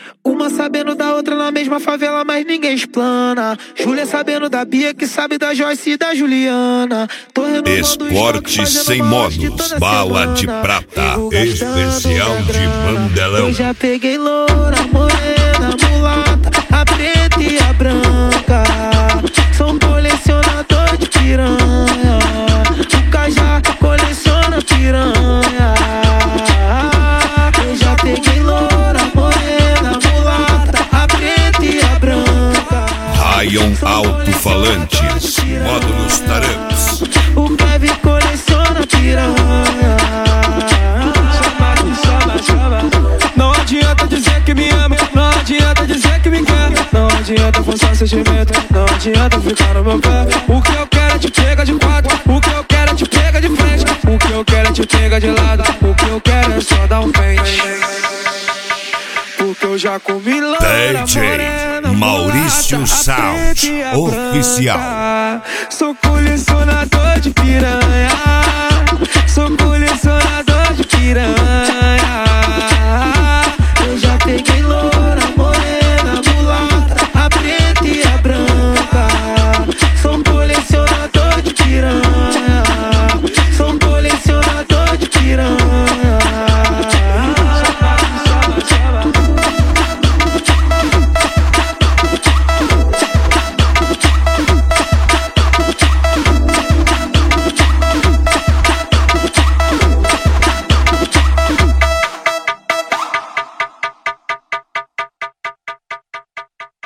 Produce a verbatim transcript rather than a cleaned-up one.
Uma sabendo da outra na mesma favela, mas ninguém explana. Júlia sabendo da Bia, que sabe da Joyce e da Juliana. Tô renovando Esporte sem modos, bala de prata, especial de Mandelão. Eu já peguei loura, morena, mulata, a preta e a branca. Sou colecionador de piranha. O Cajá coleciona piranha. Eu já peguei loura, morena, mulata, a preta e a branca. Rayon Alto-Falantes, módulos Taramps. O Kevin coleciona piranha. Chama, chama, chama. Não adianta dizer que me ama, não adianta dizer que me quer. Não adianta forçar sentimento, não adianta ficar no meu pé. O que eu quero é te pegar de quatro, o que eu quero é te pegar de frente. O que eu quero é te pegar de lado, o que eu quero é só dar um pente. Porque eu já comi loura, D J morena, Maurício mulata, Sound, a preta e a oficial. branca. Sou colecionador